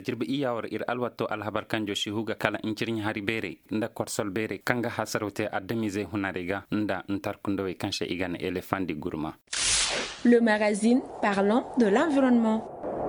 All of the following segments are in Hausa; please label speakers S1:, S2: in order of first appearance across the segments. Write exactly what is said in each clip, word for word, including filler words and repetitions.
S1: jirbi iyawar ir alwatto alhabar kanjo shihuga kala incirnya hari bere nda korsol bere kanga hasarote adamize hunarega nda ntarkundowe kanshe igana elefandi gurma.
S2: Le magazine parlant de l'environnement.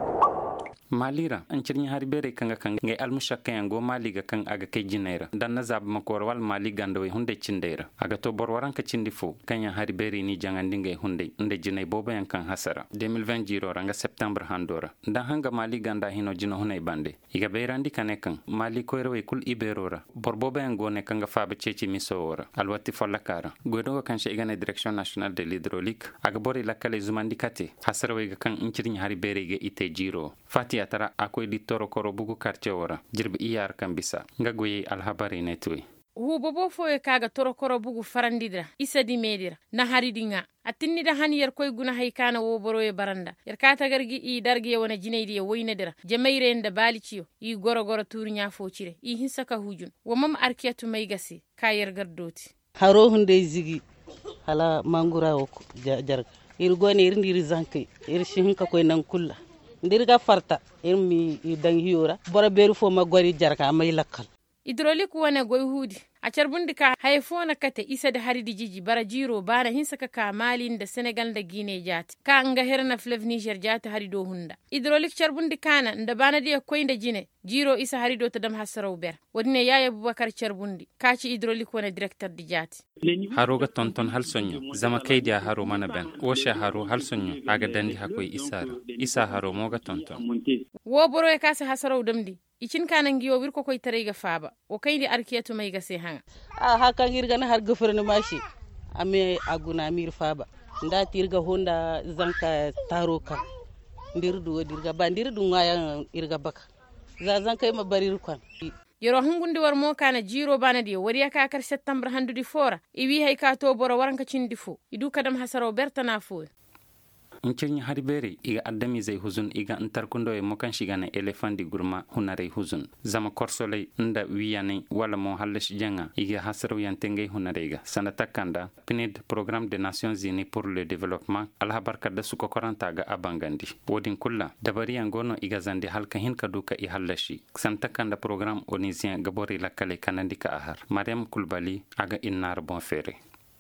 S1: Malira ancirnya hari bere kanga kanga ngai almushakka yango maliga kan aga kay jinera dan nazab makor wal mali gandowe hunde cindera aga to bor waran ka cindi fu kanya hari bere ni jangandi ngai hunde nde jinay boba yan kan hasara deux mille vingt jiro ranga septembre handora dan hanga mali ganda hino jino hunay bande iga beyrandi kane kan mali koyrewe kul iberora bor boba yan gone kanga faaba ceci misowora alwati follakara godo kan she igane direction nationale de l'hydraulique aga bori lakale zumandikate hasara we kan incirnya hari bere ge ite jiro fati tara akoy litoro koro bugu quartier wora jirbi iyar kambisa ngagoyi alhabari netui
S3: hu bobo foye kaga toro koro bugu farandidra isa di medira na haridinga atinni da hani yer koy guna haykana wo boroye baranda yer kata gargi i dargi wona jineydi e woynedira jemayre nda baliciyo i goro goro turnya focire i hinsaka hujun wo mam arkiyatu may gasi ka yer gardoti
S4: haro hunde zigi hala mangura o jarga ir goni ir ndiri zanki ir shihinka koy nan kulla ndirga farta irmi dan hiyora bora beru fo ma gori jarka may lakkal
S3: hydraulique wona goy hudi a carbundi ka hay fona kate isa da haridi jiji bara jiro bana hinsaka ka malin da senegal da guinea jati ka nga herna fleuve niger jati harido hunda hydraulique carbundi kana nda bana dia koynda jine jiro isa harido ta dam hasaraw ber wadine yaya bubakar carbundi kaci hydraulique wona directeur di jati
S1: haroga tonton hal sonyo zama kaydia haro mana ben wosha haro hal sonyo aga dandi hakoy isara isa haro moga tonton
S3: wo boro e kasa hasaraw damdi icin kanan giyo wir ko koy tarayga faaba o kaydi arkiyatu may ga se hanga
S4: a haka ngirgana har gofrene mashi ame aguna mir faaba nda tirga honda zanka taroka ndirdu dirga bandirdu ngaya irga baka za zanka ma barir kwan
S3: yoro hungundi war mo kana jiro bana di wariya ka kar septembre handudi fora iwi hay ka to boro waranka cindi fu idu kadam hasaro bertana fu
S1: incirnya hari bere iga addami zai huzun iga antarkundo e mokan shigana elefandi gurma hunare huzun zama korsole nda wiyane wala mo halash janga iga hasro yantenge hunarega sanata kanda pinid programme des nations unies pour le développement alhabarka da suko koranta ga abangandi wodin kulla dabari angono iga zandi halka hinka duka i halashi sanata kanda programme onisien gabori lakale kanandika ahar mariam kulbali aga innar bon fere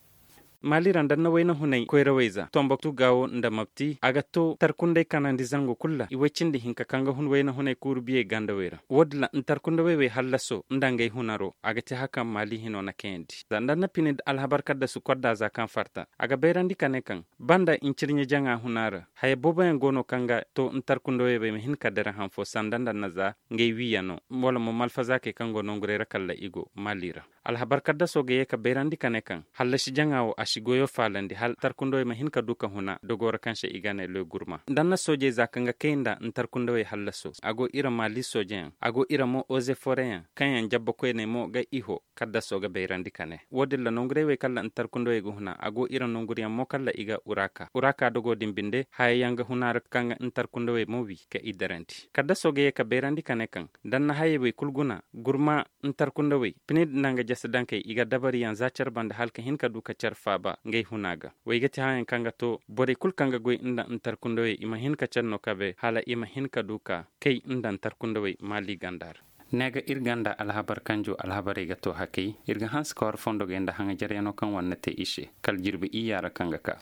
S1: mali randan na wayna hunay koyra wayza tombaktu gawo nda mapti agato tarkunde kanandi zango kulla iwechindi hinka kanga hun wayna hunay kurbiye ganda wera wodla ntarkunde wewe hallaso ndangay hunaro agati haka mali hinona kendi zandan na pinid alhabar kadda su kodda za kan farta aga berandi kanekan banda incirnya janga hunara hay boba en gono kanga to ntarkunde wewe hin kadara han fo sandanda naza ngay wiyano wala mo malfazake kango nongure kala igo malira alhabar kadda soge ka berandi kanekan hallashi jangawo shigoyo falandi hal tarkundo ma hinka duka huna dogora kanshe igane le gurma danna soje zakanga kenda ntarkundo e hallaso ago ira mali soje ago ira mo oze foreya kanya jabbo ko ne mo ga iho kadda soga beyrandi kane wodilla nongre we kala ntarkundo e huna ago ira nonguri mo kala iga uraka uraka dogo dimbinde hayanga huna kanga ntarkundo e mo wi ka idaranti kadda soge ka beyrandi kane kan danna hayewe kulguna gurma ntarkundo we pinid nanga jasadanke iga dabari yan zacar banda halka hinka duka charfa ba ngay hunaga waygati hayen kanga to bore kul kanga goy inda ntarkundowe ima hinka channo kabe hala ima hinka duka kay inda ntarkundowe mali gandar nega irganda alhabar kanjo alhabare gato hakay irga hans kor fondo genda hanga jareno kan wannate ishe kal jirbi iyara kanga ka